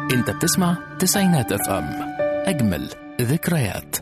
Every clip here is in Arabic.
انت بتسمع تسعينات اف ام، اجمل ذكريات.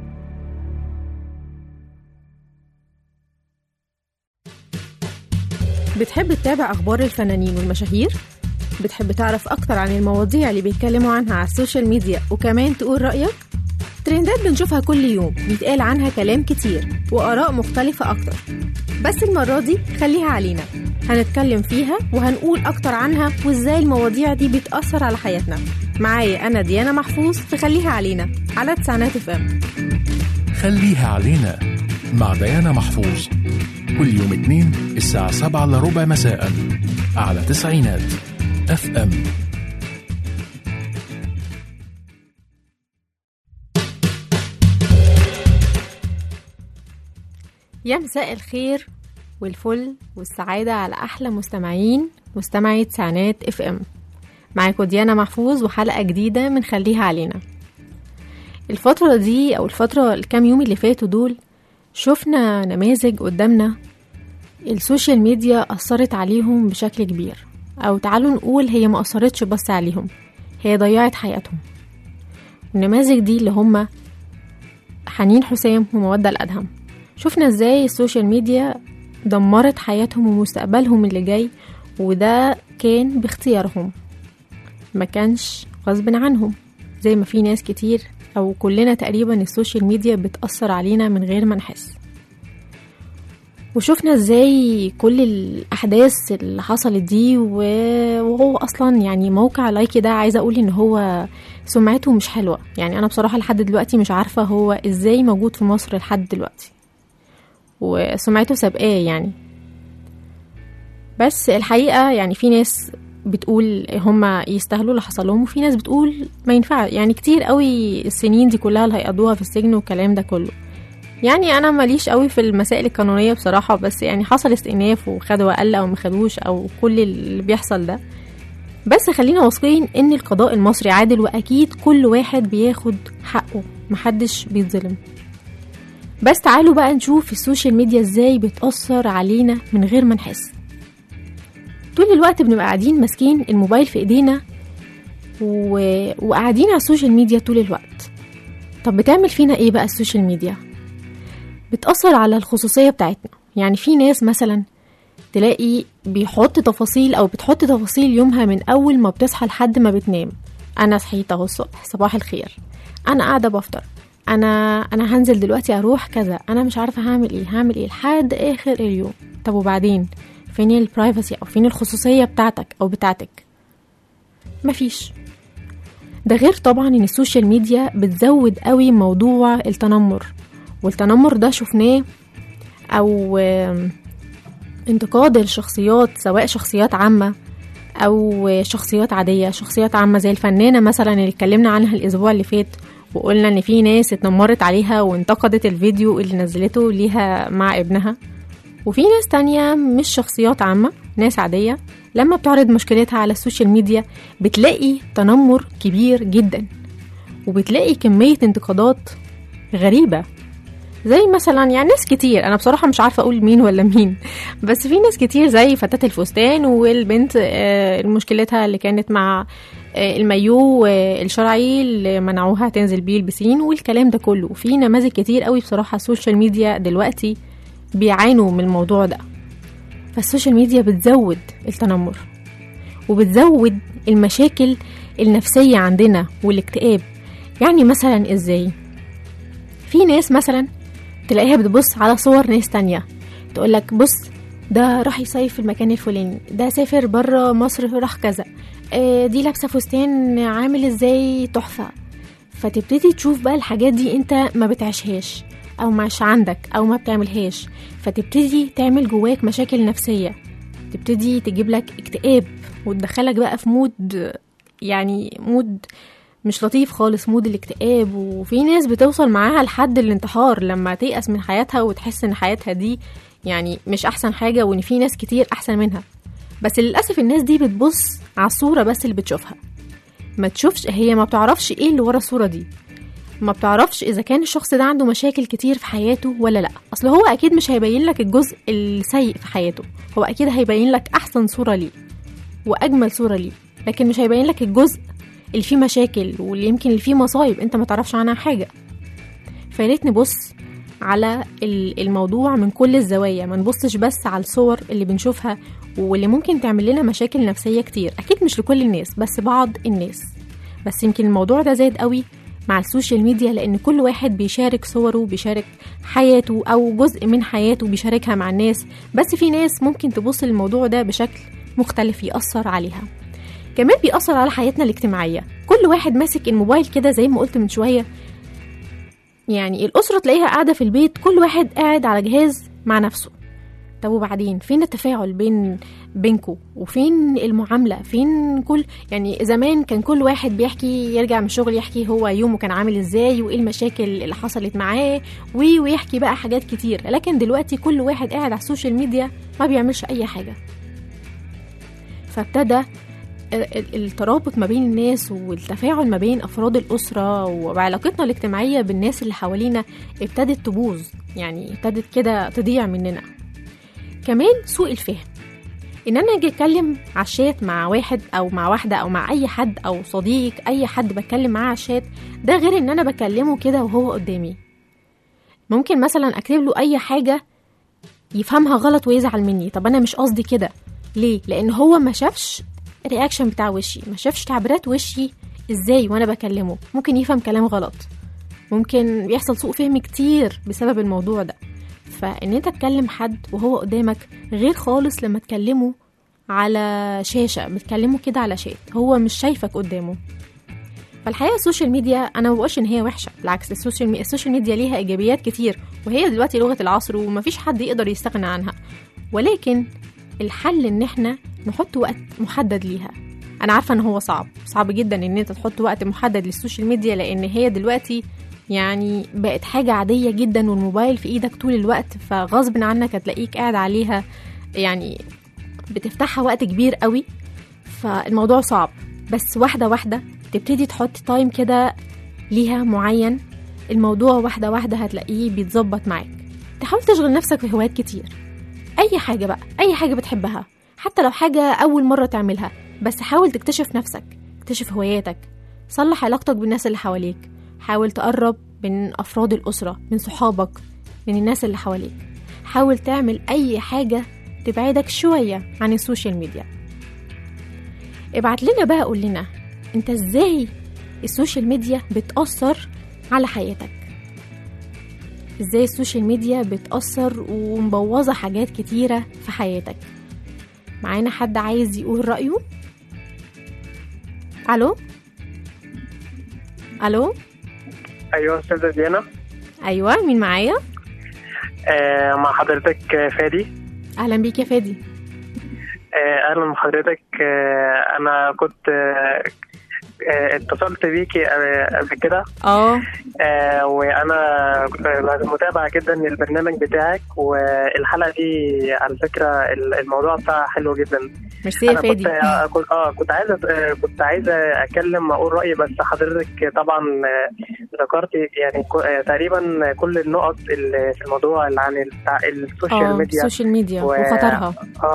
بتحب تتابع أخبار الفنانين والمشاهير؟ بتحب تعرف أكتر عن المواضيع اللي بيتكلموا عنها على السوشيال ميديا وكمان تقول رأيك؟ ترندات بنشوفها كل يوم بيتقال عنها كلام كتير وآراء مختلفة أكتر، بس المرة دي خليها علينا، هنتكلم فيها وهنقول أكتر عنها وإزاي المواضيع دي بتأثر على حياتنا. معايا أنا ديانا محفوظ في خليها علينا على تسعينات اف ام. خليها علينا مع ديانا محفوظ كل يوم اثنين الساعة 7:15 مساء على تسعينات اف ام. يا مساء الخير والفل والسعادة على أحلى مستمعي تسعينات اف ام. معاكم ديانا محفوظ وحلقة جديدة من خليها علينا. الفترة دي أو الكام يوم اللي فاتوا دول شفنا نماذج قدامنا السوشيال ميديا أثرت عليهم بشكل كبير، أو تعالوا نقول هي ما أثرتش بس عليهم، هي ضيعت حياتهم. النماذج دي اللي هم حنين حسام ومودة الأدهم. شفنا ازاي السوشيال ميديا دمرت حياتهم ومستقبلهم اللي جاي، وده كان باختيارهم، ما كانش غصب عنهم. زي ما في ناس كتير او كلنا تقريبا السوشيال ميديا بتأثر علينا من غير ما نحس. وشفنا ازاي كل الاحداث اللي حصلت دي وهو اصلا يعني موقع لايكي ده، عايزه اقول ان هو سمعته مش حلوه. يعني انا بصراحه لحد دلوقتي مش عارفه هو ازاي موجود في مصر لحد دلوقتي، وسمعته سابقاه يعني. بس الحقيقه يعني في ناس بتقول هما يستاهلوا اللي حصل لهم، وفي ناس بتقول ما ينفع، يعني كتير قوي السنين دي كلها اللي هيقضوها في السجن والكلام ده كله. يعني انا ماليش قوي في المسائل القانونيه بصراحه، بس يعني حصل استئناف وخدوا اقل او ما خدوش او كل اللي بيحصل ده. بس خلينا واثقين ان القضاء المصري عادل، واكيد كل واحد بياخد حقه، محدش بيتظلم. بس تعالوا بقى نشوف السوشيال ميديا ازاي بتأثر علينا من غير ما نحس. طول الوقت بنبقى قاعدين ماسكين الموبايل في ايدينا وقاعدين على السوشيال ميديا طول الوقت. طب بتعمل فينا ايه بقى السوشيال ميديا؟ بتأثر على الخصوصية بتاعتنا. يعني في ناس مثلا تلاقي بيحط تفاصيل او بتحط تفاصيل يومها من اول ما بتصحى لحد ما بتنام. انا صحيت اهو الصبح، صباح الخير، انا قاعده بفطر، انا هنزل دلوقتي اروح كذا، انا مش عارفه هعمل ايه لحد اخر اليوم. طب وبعدين فين البرايفسي او فين الخصوصيه بتاعتك او بتاعتك؟ مفيش. ده غير طبعا ان السوشيال ميديا بتزود قوي موضوع التنمر، والتنمر ده شفناه او انتقاد الشخصيات، سواء شخصيات عامه او شخصيات عاديه. شخصيات عامه زي الفنانه مثلا اللي اتكلمنا عنها الاسبوع اللي فات، وقلنا ان في ناس اتنمرت عليها وانتقدت الفيديو اللي نزلته ليها مع ابنها. وفي ناس تانية مش شخصيات عامة، ناس عادية، لما بتعرض مشكلتها على السوشيال ميديا بتلاقي تنمر كبير جدا، وبتلاقي كمية انتقادات غريبة. زي مثلا يعني ناس كتير، انا بصراحة مش عارفة اقول مين ولا مين، بس في ناس كتير زي فتاة الفستان والبنت المشكلتها اللي كانت مع المايو الشرعي اللي منعوها تنزل بيه البسين والكلام ده كله. في نماذج كتير قوي بصراحة السوشيال ميديا دلوقتي بيعانوا من الموضوع ده. فالسوشيال ميديا بتزود التنمر وبتزود المشاكل النفسية عندنا والاكتئاب. يعني مثلا ازاي؟ في ناس مثلا تلاقيها بتبص على صور ناس تانية، تقولك بص ده راح يصيف في المكان الفلاني، ده سافر برا مصر راح كذا، دي لابسة فستان عامل ازاي تحفة. فتبتدي تشوف بقى الحاجات دي انت ما بتعيشهاش او مش عندك او ما بتعملهاش، فتبتدي تعمل جواك مشاكل نفسية، تبتدي تجيب لك اكتئاب وتدخلك بقى في مود، يعني مود مش لطيف خالص، مود الاكتئاب. وفي ناس بتوصل معاها لحد الانتحار لما تيأس من حياتها وتحس ان حياتها دي يعني مش احسن حاجة، وان في ناس كتير احسن منها. بس للأسف الناس دي بتبص على الصورة بس اللي بتشوفها، ما تشوفش، هي ما بتعرفش ايه اللي ورا الصورة دي، ما بتعرفش اذا كان الشخص ده عنده مشاكل كتير في حياته ولا لا. اصل هو اكيد مش هيبين لك الجزء السيء في حياته، هو اكيد هيبين لك احسن صورة ليه واجمل صورة ليه، لكن مش هيبين لك الجزء اللي فيه مشاكل واللي يمكن اللي فيه مصايب انت ما تعرفش عنها حاجة. فياريت نبص على الموضوع من كل الزوايا، ما نبصش بس على الصور اللي بنشوفها واللي ممكن تعمل لنا مشاكل نفسية كتير. أكيد مش لكل الناس، بس بعض الناس. بس يمكن الموضوع ده زاد قوي مع السوشيال ميديا، لأن كل واحد بيشارك صوره، بيشارك حياته أو جزء من حياته بيشاركها مع الناس. بس في ناس ممكن تبص للموضوع ده بشكل مختلف يأثر عليها. كمان بيأثر على حياتنا الاجتماعية. كل واحد ماسك الموبايل كده زي ما قلت من شوية، يعني الأسرة تلاقيها قاعدة في البيت، كل واحد قاعد على جهاز مع نفسه. طب وبعدين فين التفاعل بينكو؟ وفين المعاملة؟ فين يعني زمان كان كل واحد بيحكي، يرجع من الشغل يحكي هو يومه كان عامل ازاي وايه المشاكل اللي حصلت معاه ويحكي بقى حاجات كتير. لكن دلوقتي كل واحد قاعد على السوشيال ميديا ما بيعملش اي حاجة. فابتدى الترابط ما بين الناس والتفاعل ما بين أفراد الأسرة وعلاقتنا الاجتماعية بالناس اللي حوالينا ابتدت تبوظ، يعني ابتدت كده تضيع مننا. كمان سوء الفهم، إن أنا أجي أتكلم على الشات مع واحد أو مع واحدة أو مع أي حد أو صديق، أي حد بتكلم معاه على الشات، ده غير إن أنا بكلمه كده وهو قدامي. ممكن مثلا أكتب له أي حاجة يفهمها غلط ويزعل مني. طب أنا مش قصدي كده. ليه؟ لأن هو ما شافش الرياكشن بتاع وشي، ما شافش تعبيرات وشي ازاي وانا بكلمه. ممكن يفهم كلام غلط، ممكن بيحصل سوء فهم كتير بسبب الموضوع ده. فان انت تكلم حد وهو قدامك غير خالص لما تكلمه على شاشة، بتكلمه كده على شات، هو مش شايفك قدامه. فالحقيقة السوشيال ميديا انا ما بقولش ان هي وحشة، بالعكس السوشيال ميديا ليها ايجابيات كتير، وهي دلوقتي لغة العصر ومفيش حد يقدر يستغنى عنها. ولكن الحل ان احنا نحط وقت محدد ليها. انا عارفة ان هو صعب جدا ان انت تحط وقت محدد للسوشيال ميديا، لان هي دلوقتي يعني بقت حاجة عادية جدا، والموبايل في ايدك طول الوقت، فغصب عنك هتلاقيك قاعد عليها، يعني بتفتحها وقت كبير قوي. فالموضوع صعب، بس واحدة واحدة تبتدي تحط تايم كده ليها معين. الموضوع واحدة واحدة هتلاقيه بيتظبط معاك. تحاول تشغل نفسك في هوايات كتير، اي حاجة بقى، اي حاجة بتحبها، حتى لو حاجة اول مرة تعملها، بس حاول تكتشف نفسك، اكتشف هواياتك، صلح علاقتك بالناس اللي حواليك، حاول تقرب من افراد الاسرة، من صحابك، من الناس اللي حواليك. حاول تعمل اي حاجة تبعدك شوية عن السوشيال ميديا. ابعت لنا بقى، قول لنا انت ازاي السوشيال ميديا بتأثر على حياتك، ازاي السوشيال ميديا بتأثر ومبوظة حاجات كتيرة في حياتك. معانا حد عايز يقول رأيه؟ الو. ايوه استاذه ديانا. ايوه، مين معايا؟ مع حضرتك فادي. اهلا بيك يا فادي. اهلا بحضرتك. انا كنت اتصلت بيكي قبل كده. وانا متابعه جدا للبرنامج بتاعك، والحلقه دي على فكره الموضوع بتاعها حلو جدا. ميرسي يا فادي. كنت عايزه اتكلم اقول رايي، بس حضرتك طبعا ذكرتي يعني تقريبا كل النقط اللي في الموضوع اللي عن السوشيال ميديا وخطرها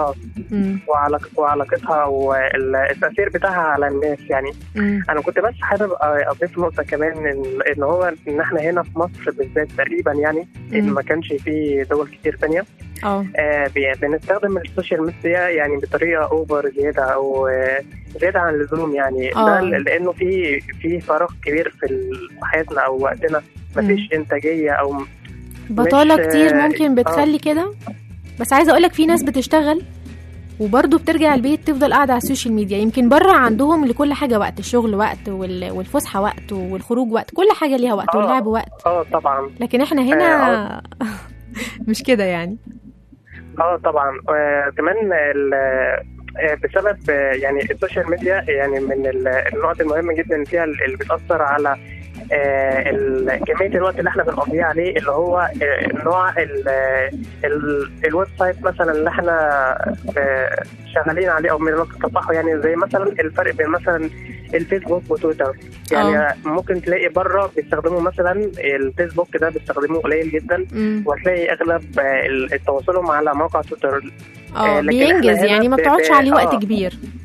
وعلاقتها والتاثير بتاعها على الناس يعني. انا كنت بس حابب اضيف نقطه كمان، ان هو ان احنا هنا في مصر بالذات تقريبا يعني ان ما كانش في دول كتير ثانيه بنستخدم السوشيال ميديا يعني بطريقه اوفر زياده او زياده عن اللزوم يعني. ده لانه في فراغ كبير في حياتنا او وقتنا، مفيش انتاجيه او بطاله كتير ممكن بتخلي كده. بس عايزه اقولك في ناس بتشتغل وبرضه بترجع البيت تفضل قاعدة على السوشيال ميديا. يمكن بره عندهم لكل حاجة وقت، الشغل وقت والفسحة وقت والخروج وقت، كل حاجة ليها وقت واللعب وقت. طبعا. لكن احنا هنا مش كده يعني. طبعا. كمان بسبب يعني السوشيال ميديا يعني من النقط المهمة جدا فيها اللي بتأثر على كمية الوقت اللي احنا بنقضيه عليه، اللي هو نوع الويب سايت مثلا اللي احنا شغالين عليه او من التصفح، يعني زي مثلا الفرق بين مثلا الفيسبوك وتويتر. يعني ممكن تلاقي بره بيستخدموا مثلا الفيسبوك ده بيستخدموه قليل جدا، وتلاقي اغلب تواصلهم على موقع تويتر بينجز يعني ما بتقعدش عليه وقت كبير.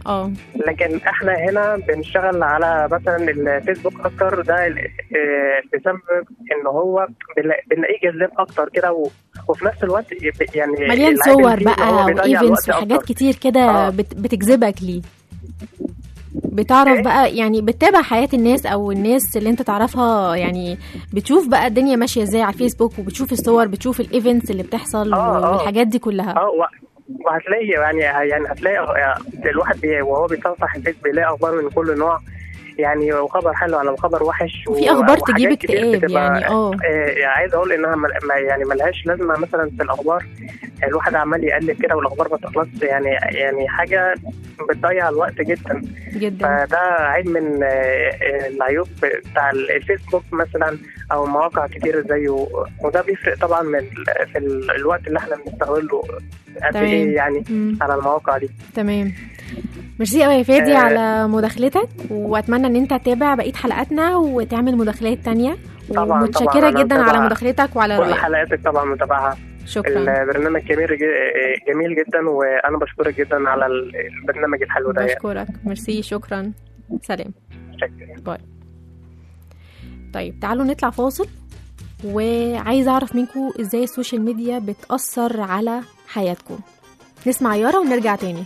لكن احنا هنا بنشتغل على مثلا الفيسبوك اكتر، ده بسبب ان هو بنلاقيه جذاب اكتر كده، وفي نفس الوقت يعني مليان صور بقى وايفنتس وحاجات كتير كده بتجذبك ليه. بتعرف بقى يعني بتتابع حياة الناس او الناس اللي انت تعرفها، يعني بتشوف بقى الدنيا ماشية ازاي على الفيسبوك، وبتشوف الصور، بتشوف الايفنتس اللي بتحصل والحاجات دي كلها. وهتلاقي يعني هتلاقي الواحد وهو بيتصفح الفيس بيلاقي اخبار من كل نوع، يعني وخبر حلو على خبر وحش، وفي اخبار تجيب اكتئاب يعني. عايز اقول انها يعني ملهاش لازمه. مثلا في الاخبار الواحد عمال يقلب كده والاخبار ما تخلصش، يعني حاجه بتضيع الوقت جدا جدا. فده عيب من العيوب بتاع الفيسبوك مثلا او مواقع كتير زيه، وده بيفرق طبعا في الوقت اللي احنا بنستغله قد ايه يعني على المواقع دي. تمام. ميرسي قوي يا فادي على مداخلتك، واتمنى ان انت تتابع بقيه حلقاتنا وتعمل مداخلات تانية. ومتشكره جدا على مداخلتك وعلى رأيك. كل حلقاتك طبعا متابعها. شكرا. البرنامج جميل جدا، وانا بشكرك جدا على البرنامج الحلو ده. بشكرك. ميرسي. شكرا. سلام. شكرا. باي. طيب تعالوا نطلع فاصل، وعايزه اعرف منكم ازاي السوشيال ميديا بتأثر على حياتكم. نسمع يارا ونرجع تاني.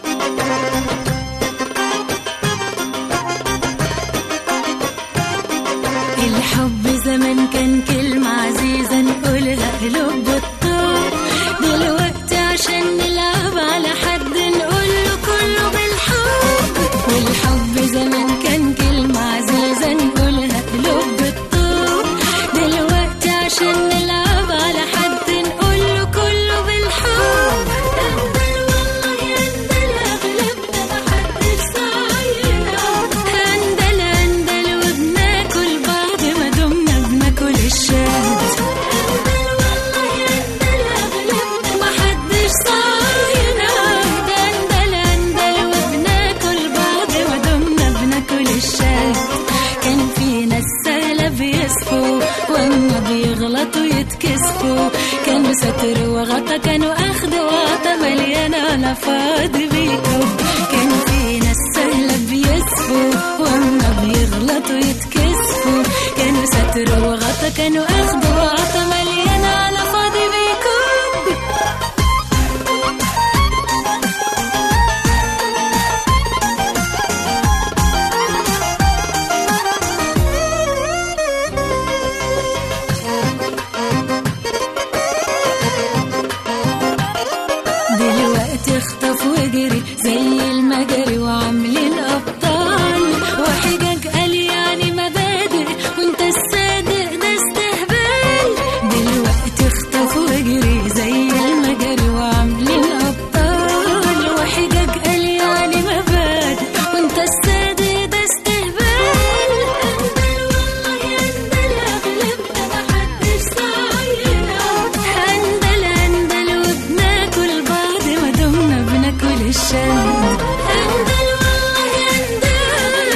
الحب زمان كان كلمة عزيزة نقولها قلوب بالطول، دلوقتي عشان نلعب على حد نقوله كله بالحب. والحب زمان كان كلمة عزيزة نقولها قلوب بالطول، دلوقتي عشان نلعب على حد نقوله كله بالحب. اندل والله اندل اغلبنا محدش صاينا، اندل اندل وبناكل بعض ما دمنا بناكل الشهد. اندل والله اندل اغلبنا محدش صاينا، اندل اندل وبناكل بعض ما دمنا بناكل الشهد. كان في ناس سهلة بيصفوا واما بيغلطوا يتكسفوا، كانوا ستر وغطا كانوا اخد وعطا مليانة على فاضي بيكم. كان في ناس سهلة بيصفوا واما بيغلطوا يتكسفوا، كانوا ستر وغطا كانوا اخد وعطا مليانة على فاضي بيكم. دلوقتي اخطف وجري زي المجري وعاملين ابطال، وحجج قال يعني مبادئ وانت الصادق ده استهبال. دلوقتي اخطف وجري زي المجري وعاملين ابطال، وحجج قال يعني مبادئ وانت الصادق ده استهبال. اندل والله اندل اغلبنا محدش صاينا، اندل اندل وبناكل بعض ما دمنا بناكل الشهد. اندل والله اندل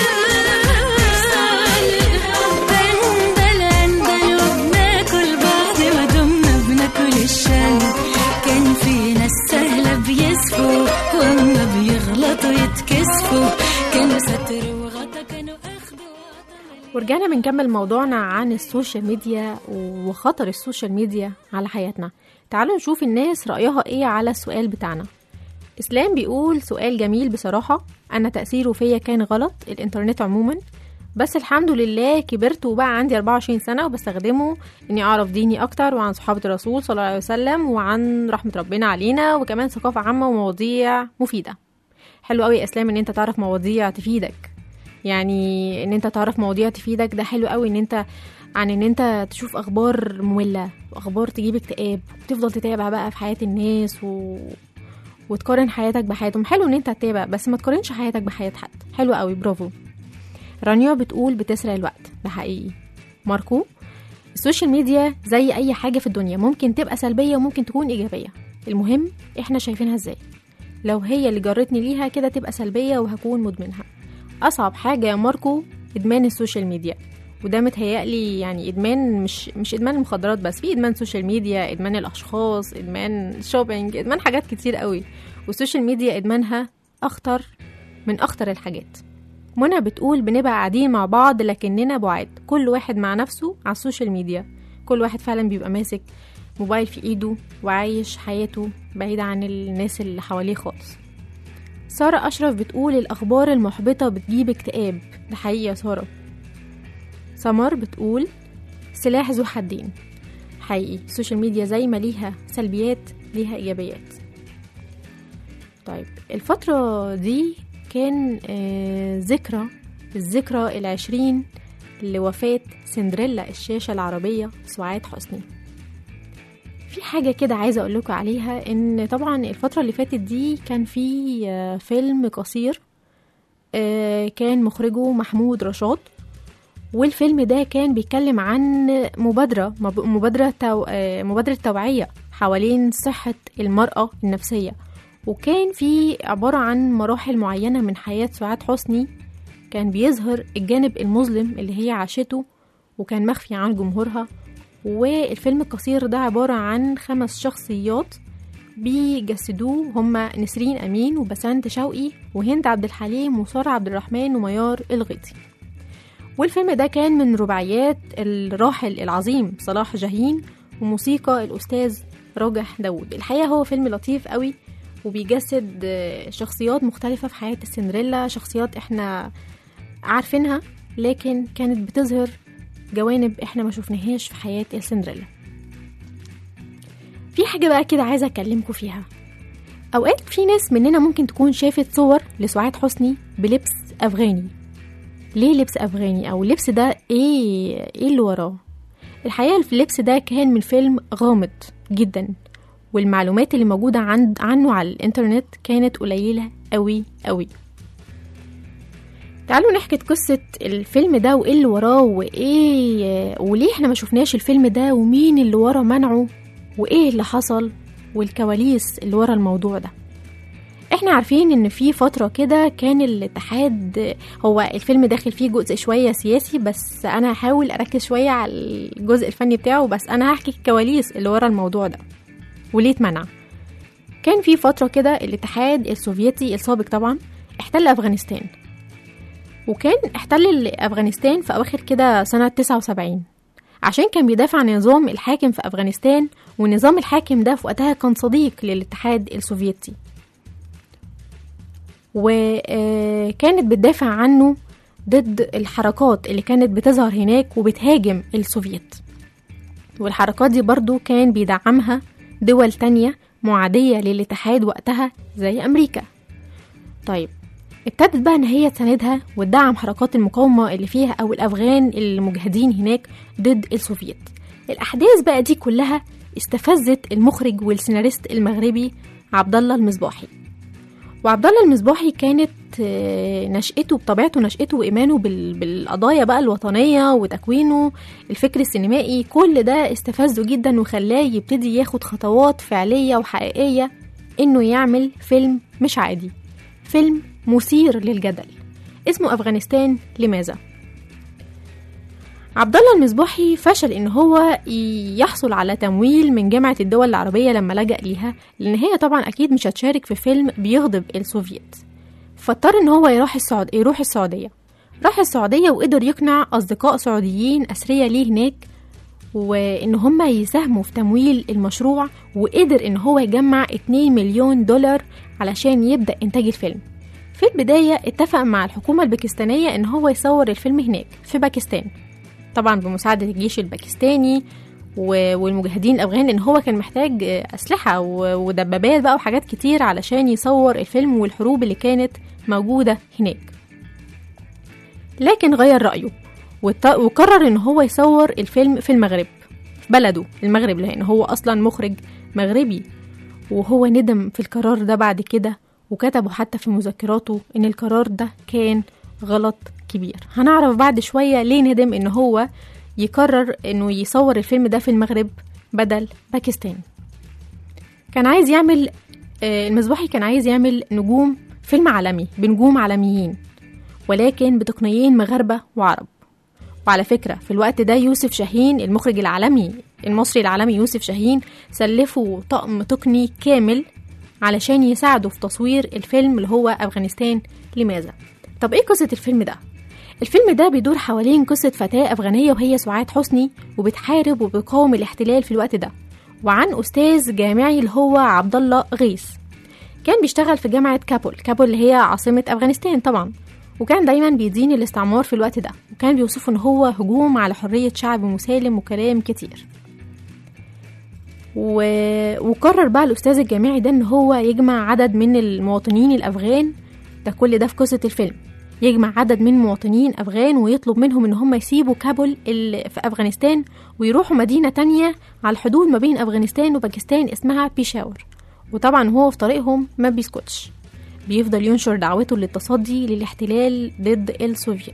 اندل اندل وبناكل بعض ما دمنا بناكل الشهد. كان في ناس سهلة بيصفوا واما بيغلطوا يتكسفوا، كانوا ستر وغطا كانوا اخدوا وعطا. ورجعنا بنكمل موضوعنا عن السوشيال ميديا وخطر السوشيال ميديا على حياتنا. تعالوا نشوف الناس رأيها ايه على السؤال بتاعنا. اسلام بيقول سؤال جميل بصراحة، انا تأثيره فيا كان غلط الانترنت عموما، بس الحمد لله كبرت وبقى عندي 24 سنة وبستخدمه اني اعرف ديني اكتر وعن صحابة الرسول صلى الله عليه وسلم وعن رحمة ربنا علينا، وكمان ثقافة عامة ومواضيع مفيدة. حلو قوي يا اسلام ان انت تعرف مواضيع تفيدك، يعني ان انت تعرف مواضيع تفيدك ده حلو قوي، ان انت عن ان انت تشوف اخبار مملة واخبار تجيب اكتئاب وتفضل تتابع بقى في حياة الناس وتقارن حياتك بحياتهم. حلو ان انت تتابع بس ما تقارنش حياتك بحياة حد. حلو قوي، برافو. رانيا بتقول بتسرق الوقت، ده حقيقي. ماركو السوشيال ميديا زي اي حاجة في الدنيا ممكن تبقى سلبية وممكن تكون ايجابية، المهم احنا شايفينها ازاي. لو هي اللي جرتني ليها كده تبقى سلبية وهكون مدمنها. اصعب حاجة يا ماركو ادمان السوشيال ميديا، وده متهيألي يعني ادمان مش ادمان المخدرات بس، في ادمان سوشيال ميديا، ادمان الاشخاص، ادمان شوبينج، ادمان حاجات كتير قوي. والسوشيال ميديا ادمانها اخطر من أخطر الحاجات. منى بتقول بنبقى قاعدين مع بعض لكننا بعاد، كل واحد مع نفسه على السوشيال ميديا، كل واحد فعلا بيبقى ماسك موبايل في ايده وعايش حياته بعيدة عن الناس اللي حواليه خالص. سارة أشرف بتقول الأخبار المحبطة بتجيب اكتئاب، ده حقيقي يا سارة. سمر بتقول سلاح ذو حدين، حقيقي السوشيال ميديا زي ما ليها سلبيات ليها إيجابيات. طيب الفترة دي كان الذكرى 20 لوفاة سندريلا الشاشة العربية سعاد حسني. في حاجة كده عايزة أقول لكم عليها، إن طبعا الفترة اللي فاتت دي كان في فيلم قصير كان مخرجه محمود رشاد، والفيلم ده كان بيتكلم عن مبادرة توعية حوالين صحة المرأة النفسية، وكان في عبارة عن مراحل معينة من حياة سعاد حسني، كان بيظهر الجانب المظلم اللي هي عاشته وكان مخفي عن جمهورها. والفيلم القصير ده عبارة عن 5 شخصيات بيجسدوه، هما نسرين أمين وبسنت شوقي وهند عبد الحليم وسارة عبد الرحمن وميار الغيطي. والفيلم ده كان من رباعيات الراحل العظيم صلاح جاهين وموسيقى الأستاذ راجح داود. الحقيقة هو فيلم لطيف قوي وبيجسد شخصيات مختلفة في حياة السندريلا، شخصيات احنا عارفينها لكن كانت بتظهر جوانب احنا ما شفناهاش في حياة السندريلا. في حاجة بقى كده عايزة اكلمكم فيها. اوقات في ناس مننا ممكن تكون شافت صور لسعاد حسني بلبس افغاني. ليه لبس افغاني؟ او اللبس ده ايه اللي وراه؟ الحقيقة اللبس ده كان من فيلم غامض جدا، والمعلومات اللي موجودة عنه على الانترنت كانت قليلة قوي قوي. تعالوا نحكي قصة الفيلم ده وايه اللي وراه وليه احنا ما شفناش الفيلم ده، ومين اللي ورا منعه، وايه اللي حصل، والكواليس اللي ورا الموضوع ده. احنا عارفين ان في فترة كده كان الاتحاد، هو الفيلم داخل فيه جزء شوية سياسي بس انا هحاول اركز شوية على الجزء الفني بتاعه، بس انا هحكي الكواليس اللي ورا الموضوع ده وليه اتمنع. كان في فترة كده الاتحاد السوفيتي السابق طبعا احتل أفغانستان، وكان احتل أفغانستان في أواخر كده سنة 79 عشان كان بيدافع عن نظام الحاكم في أفغانستان، والنظام الحاكم ده في وقتها كان صديق للاتحاد السوفيتي، وكانت بتدافع عنه ضد الحركات اللي كانت بتظهر هناك وبتهاجم السوفيت. والحركات دي برضو كان بيدعمها دول تانية معادية للاتحاد وقتها زي أمريكا. طيب ابتدت بقى ان هي تساندها وتدعم حركات المقاومة اللي فيها او الافغان المجاهدين هناك ضد السوفيت. الاحداث بقى دي كلها استفزت المخرج والسيناريست المغربي عبد الله المصباحي. وعبد الله المصباحي كانت نشأته بطبيعته، نشأته وإيمانه بالقضايا بقى الوطنية وتكوينه الفكر السينمائي، كل ده استفزه جدا وخلاه يبتدي ياخد خطوات فعلية وحقيقية انه يعمل فيلم مش عادي، فيلم مثير للجدل اسمه أفغانستان لماذا. عبد الله المصباحي فشل ان هو يحصل على تمويل من جامعة الدول العربية لما لجأ ليها، لان هي طبعا اكيد مش هتشارك في فيلم بيغضب السوفيت، فاضطر ان هو يروح السعودية. راح السعودية وقدر يقنع اصدقاء سعوديين اثرياء ليه هناك وان هم يساهموا في تمويل المشروع، وقدر ان هو يجمع 2 مليون دولار علشان يبدأ انتاج الفيلم. في البداية اتفق مع الحكومة الباكستانية ان هو يصور الفيلم هناك في باكستان، طبعا بمساعدة الجيش الباكستاني والمجاهدين الأفغان، لأن هو كان محتاج أسلحة ودبابات بقى وحاجات كتير علشان يصور الفيلم والحروب اللي كانت موجودة هناك. لكن غير رأيه وقرر إن هو يصور الفيلم في المغرب، في بلده المغرب، لأن هو أصلا مخرج مغربي. وهو ندم في القرار ده بعد كده، وكتبه حتى في مذكراته إن القرار ده كان غلط كبير. هنعرف بعد شوية ليه ندم إن هو يقرر إنه يصور الفيلم ده في المغرب بدل باكستان. كان عايز يعمل المصباحي كان عايز يعمل فيلم عالمي بنجوم عالميين، ولكن بتقنيين مغاربة وعرب. وعلى فكرة في الوقت ده يوسف شاهين المخرج العالمي المصري العالمي يوسف شاهين سلفه طقم تقني كامل علشان يساعدوا في تصوير الفيلم اللي هو أفغانستان لماذا. طب ايه قصة الفيلم ده؟ الفيلم ده بيدور حوالين قصة فتاة أفغانية وهي سعاد حسني، وبتحارب وبتقاوم الاحتلال في الوقت ده، وعن أستاذ جامعي اللي هو عبد الله غيث. كان بيشتغل في جامعة كابول اللي هي عاصمة أفغانستان طبعا، وكان دايما بيدين الاستعمار في الوقت ده، وكان بيوصفه ان هو هجوم على حرية شعب مسالم وكلام كتير. وقرر بقى الأستاذ الجامعي ده ان هو يجمع عدد من المواطنين الأفغان، ده كل ده في قصة الفيلم، يجمع عدد من مواطنين أفغان ويطلب منهم ان هم يسيبوا كابول اللي في أفغانستان ويروحوا مدينة تانية على الحدود ما بين أفغانستان وباكستان اسمها بيشاور. وطبعا هو في طريقهم ما بيسكتش، بيفضل ينشر دعوته للتصدي للاحتلال ضد السوفيت.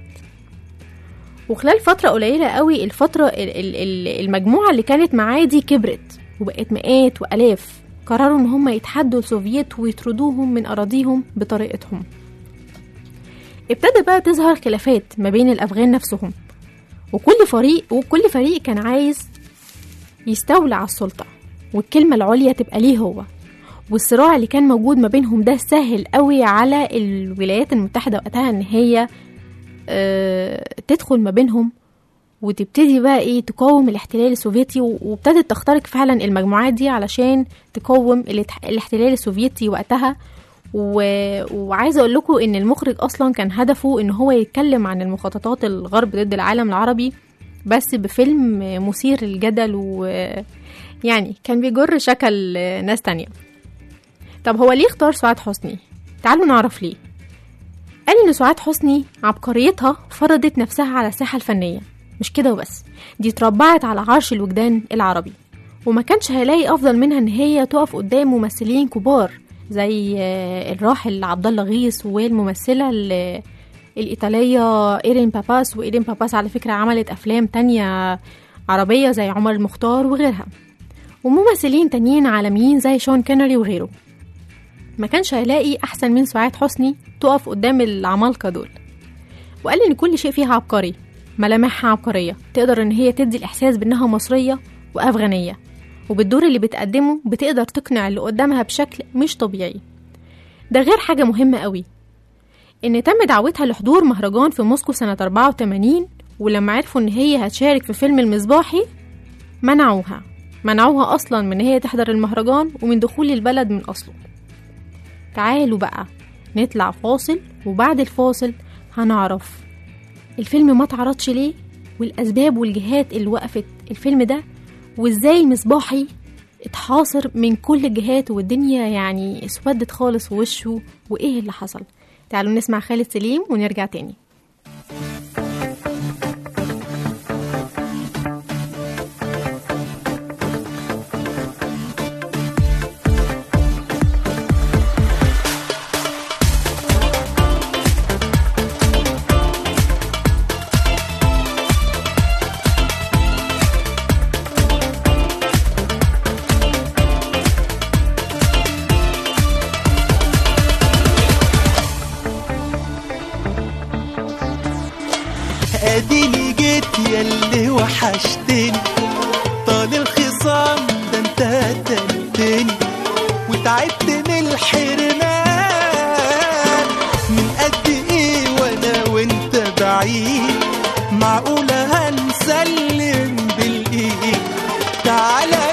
وخلال فترة قليلة قوي المجموعة اللي كانت معاه دي كبرت وبقت مئات وألاف، قرروا ان هم يتحدوا السوفيت ويطردوهم من أراضيهم بطريقتهم. ابتدى بقى تظهر خلافات ما بين الأفغان نفسهم، وكل فريق كان عايز يستولى على السلطة والكلمة العليا تبقى ليه هو. والصراع اللي كان موجود ما بينهم ده سهل قوي على الولايات المتحدة وقتها ان هي تدخل ما بينهم وتبتدي بقى تقاوم الاحتلال السوفيتي. وابتدت تخترق فعلا المجموعات دي علشان تقاوم الاحتلال السوفيتي وقتها. وعايزة اقول لكم ان المخرج اصلا كان هدفه ان هو يتكلم عن المخططات الغرب ضد العالم العربي، بس بفيلم مثير للجدل، ويعني كان بيجر شكل ناس تانية. طب هو ليه اختار سعاد حسني؟ تعالوا نعرف ليه. قال ان سعاد حسني عبقريتها فرضت نفسها على الساحة الفنية، مش كده وبس، دي اتربعت على عرش الوجدان العربي، وما كانش هيلاقي افضل منها ان هي تقف قدام ممثلين كبار زي الراحل عبد الله غيث والممثلة الإيطالية إيرين باباس. وإيرين باباس على فكرة عملت أفلام تانية عربية زي عمر المختار وغيرها، وممثلين تانيين عالميين زي شون كينري وغيره. ما كانش هيلاقي أحسن من سعاد حسني تقف قدام العمالقة دول. وقال إن كل شيء فيها عبقري، ملامحها عبقرية، تقدر إن هي تدي الإحساس بأنها مصرية وأفغانية، وبالدور اللي بتقدمه بتقدر تقنع اللي قدامها بشكل مش طبيعي. ده غير حاجة مهمة قوي، إن تم دعوتها لحضور مهرجان في موسكو سنة 84، ولما عرفوا إن هي هتشارك في فيلم المصباحي منعوها أصلا من هي تحضر المهرجان ومن دخول البلد من أصله. تعالوا بقى نطلع فاصل، وبعد الفاصل هنعرف الفيلم ما اتعرضش ليه، والأسباب والجهات اللي وقفت الفيلم ده، وإزاي المصباحي اتحاصر من كل الجهات والدنيا يعني اسودت خالص في وشه، وإيه اللي حصل. تعالوا نسمع خالد سليم ونرجع تاني. اديني جيت ياللي وحشتني، طال الخصام ده انت قتلتني، وتعبت من الحرمان من قد ايه وانا وانت بعيد، معقولة هنسلم بالايد، تعالى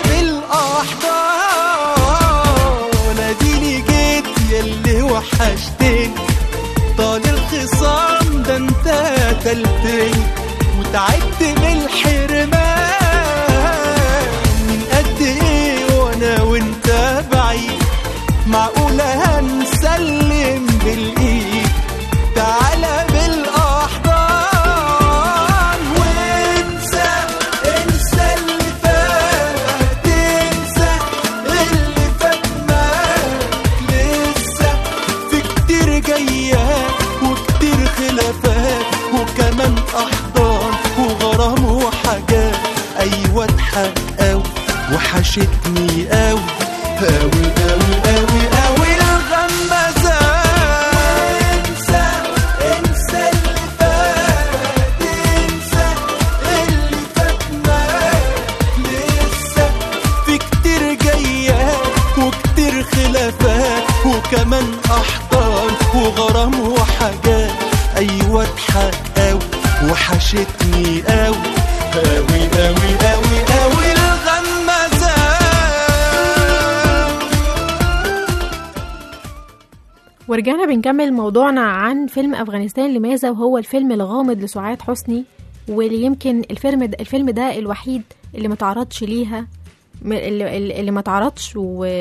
بالاحضان. اديني جيت ياللي وحشتني، طال الخصام ده انت قتلتني، وتعبت من الحرمان من قد ايه وانا وانت بعيد، معقولة هنسلم بالايد، تعالى بالاحضان. وانسى اللي فات، تنسى اللي فات، معاك لسه في كتير جايات وكتير خلافات، وكمان احضان وغرام وحاجات، ايوه اتحقق وحشتني قوي قوي قوي قوي قوي الغمازات. انسى اللي فات، انسى اللي فات، معاك لسه في كتير جايات وكتير خلافات، حاجات ايوه اضحك اوي وحشتني اوي اوي اوي اوي اوي الغمازة. ورجعنا بنكمل موضوعنا عن فيلم أفغانستان لماذا، وهو الفيلم الغامض لسعاد حسني، واللي يمكن الفيلم ده الوحيد اللي ما تعرضش ليها، اللي ما تعرضش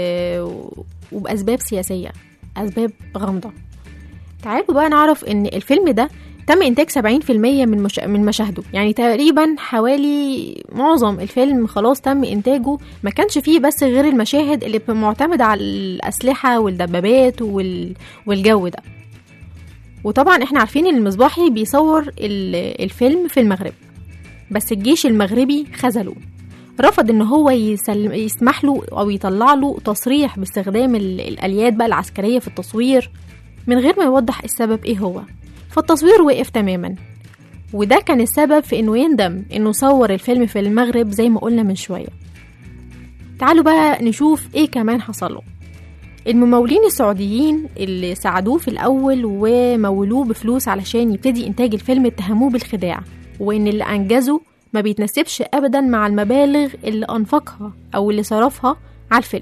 وبأسباب سياسية، أسباب غامضة. تعالوا بقى نعرف إن الفيلم ده تم إنتاج 70% من مشاهده، يعني تقريبا حوالي معظم الفيلم خلاص تم إنتاجه، ما كانش فيه بس غير المشاهد اللي معتمدة على الأسلحة والدبابات والجو ده. وطبعا احنا عارفين ان المصباحي بيصور الفيلم في المغرب، بس الجيش المغربي خذله، رفض ان هو يسمح له او يطلع له تصريح باستخدام الاليات بقى العسكرية في التصوير من غير ما يوضح السبب ايه هو، فالتصوير وقف تماما. وده كان السبب في انه يندم انه صور الفيلم في المغرب زي ما قلنا من شوية. تعالوا بقى نشوف ايه كمان حصله. الممولين السعوديين اللي ساعدوه في الأول ومولوه بفلوس علشان يبتدي إنتاج الفيلم اتهموه بالخداع، وإن اللي أنجزه ما بيتناسبش أبدا مع المبالغ اللي أنفقها أو اللي صرفها على الفيلم،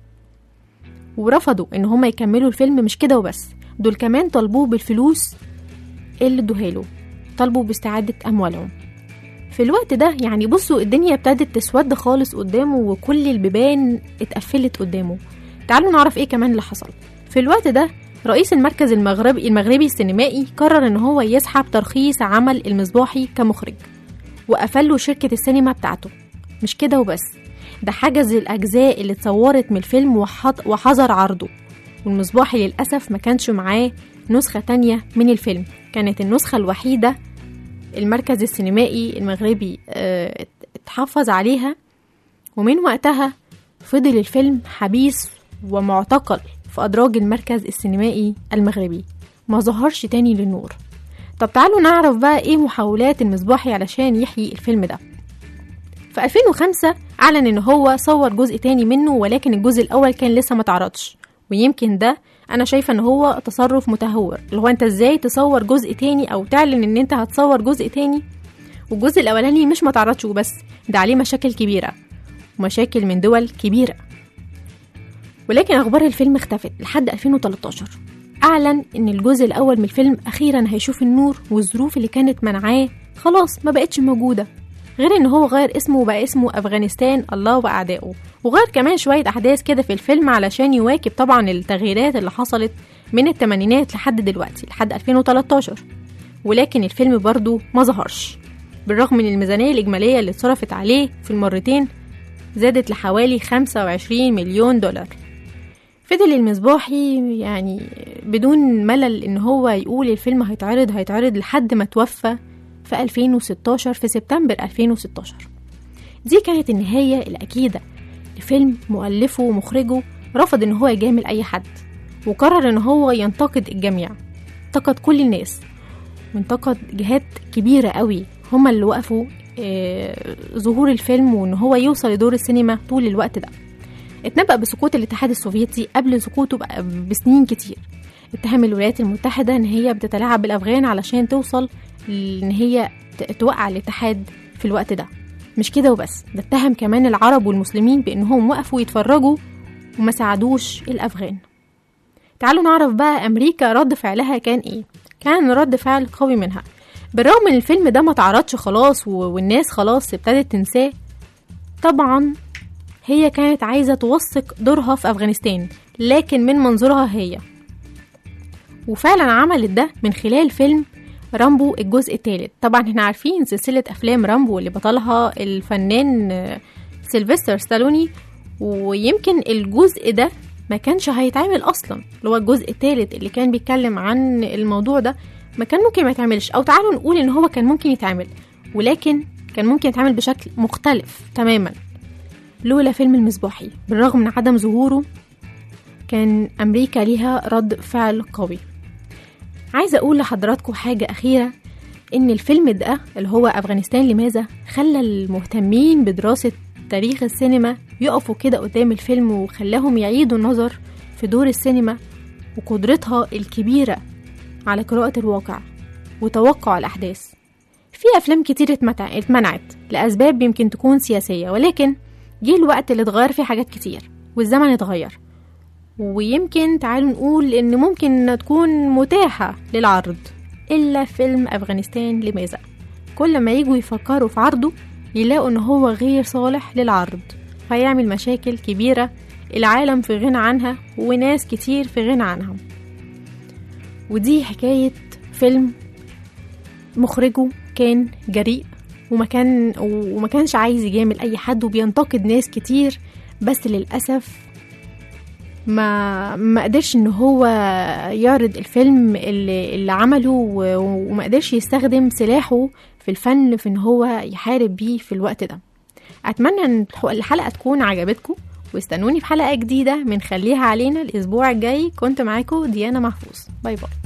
ورفضوا إن هما يكملوا الفيلم. مش كده وبس، دول كمان طلبوه بالفلوس اللي ادوهاله، طلبوا باستعادة أموالهم. في الوقت ده يعني بصوا الدنيا ابتدت تسود خالص قدامه، وكل البيبان اتقفلت قدامه. تعالوا نعرف ايه كمان اللي حصل. في الوقت ده رئيس المركز المغربي السينمائي قرر ان هو يسحب ترخيص عمل المصباحي كمخرج، وقفل له شركة السينما بتاعته. مش كده وبس، ده حجز الأجزاء اللي اتصورت من الفيلم وحظر عرضه. والمصباحي للأسف ما كانش معاه نسخة تانية من الفيلم، كانت النسخة الوحيدة المركز السينمائي المغربي اتحفظ عليها. ومن وقتها فضل الفيلم حبيس ومعتقل في أدراج المركز السينمائي المغربي، ما ظهرش تاني للنور. طب تعالوا نعرف بقى ايه محاولات المصباحي علشان يحيي الفيلم ده. في 2005 أعلن ان هو صور جزء تاني منه، ولكن الجزء الأول كان لسه ما تعرضش. ويمكن ده أنا شايفة ان هو تصرف متهور، اللي هو انت ازاي تصور جزء تاني او تعلن ان انت هتصور جزء تاني والجزء الأولاني مش ما تعرضش وبس، ده عليه مشاكل كبيرة ومشاكل من دول كبيرة. ولكن أخبار الفيلم اختفت لحد 2013. أعلن إن الجزء الأول من الفيلم أخيرا هيشوف النور، والظروف اللي كانت منعاه خلاص ما بقتش موجودة، غير إن هو غير اسمه وبقى اسمه أفغانستان الله وأعدائه، وغير كمان شوية أحداث كده في الفيلم علشان يواكب طبعا التغييرات اللي حصلت من الثمانينات لحد دلوقتي لحد 2013. ولكن الفيلم برضو ما ظهرش، بالرغم من الميزانية الإجمالية اللي اتصرفت عليه في المرتين زادت لحوالي 25 مليون دولار. فضل المصباحي يعني بدون ملل ان هو يقول الفيلم هيتعرض لحد ما توفى في 2016 في سبتمبر 2016. دي كانت النهاية الأكيدة لفيلم مؤلفه ومخرجه رفض ان هو يجامل اي حد، وقرر ان هو ينتقد الجميع، انتقد كل الناس، وانتقد جهات كبيرة قوي هما اللي وقفوا ظهور الفيلم وان هو يوصل لدور السينما طول الوقت ده. اتنبأ بسقوط الاتحاد السوفيتي قبل سقوطه بسنين كتير. اتهم الولايات المتحدة ان هي بتتلاعب بالافغان علشان توصل ان هي توقع الاتحاد في الوقت ده. مش كده وبس، ده اتهم كمان العرب والمسلمين بانهم وقفوا يتفرجوا وما ساعدوش الافغان. تعالوا نعرف بقى امريكا رد فعلها كان ايه. كان رد فعل قوي منها، بالرغم ان الفيلم ده ما تعرضش خلاص والناس خلاص ابتدت تنساه. طبعا هي كانت عايزة توثق دورها في أفغانستان، لكن من منظورها هي، وفعلا عملت ده من خلال فيلم رامبو الجزء الثالث. طبعا احنا عارفين سلسلة أفلام رامبو اللي بطلها الفنان سيلفستر ستالوني، ويمكن الجزء ده ما كانش هيتعمل أصلا، اللي هو الجزء الثالث اللي كان بيتكلم عن الموضوع ده ما كان ممكن ما يتعملش، أو تعالوا نقول إن هو كان ممكن يتعمل، ولكن كان ممكن يتعمل بشكل مختلف تماما لولا فيلم المصباحي. بالرغم من عدم ظهوره كان أمريكا ليها رد فعل قوي. عايزة أقول لحضراتكم حاجة أخيرة، إن الفيلم ده اللي هو أفغانستان لماذا خلى المهتمين بدراسة تاريخ السينما يقفوا كده قدام الفيلم، وخلاهم يعيدوا النظر في دور السينما وقدرتها الكبيرة على قراءة الواقع وتوقع الأحداث. في أفلام كتير اتمنعت لأسباب يمكن تكون سياسية، ولكن جه الوقت اللي اتغير فيه حاجات كتير والزمن اتغير، ويمكن تعالوا نقول إن ممكن تكون متاحة للعرض، إلا فيلم أفغانستان. لماذا؟ كل ما يجوا يفكروا في عرضه يلاقوا إن هو غير صالح للعرض، فيعمل مشاكل كبيرة العالم في غنى عنها وناس كتير في غنى عنها. ودي حكاية فيلم مخرجه كان جريء وما كانش عايز يجامل أي حد وبينتقد ناس كتير، بس للأسف ما قدرش ان هو يعرض الفيلم اللي عمله، وما قدرش يستخدم سلاحه في الفن في ان هو يحارب بيه في الوقت ده. اتمنى ان الحلقة تكون عجبتكم، واستنوني في حلقة جديدة من خليها علينا الاسبوع الجاي. كنت معاكم ديانا محفوظ. باي باي.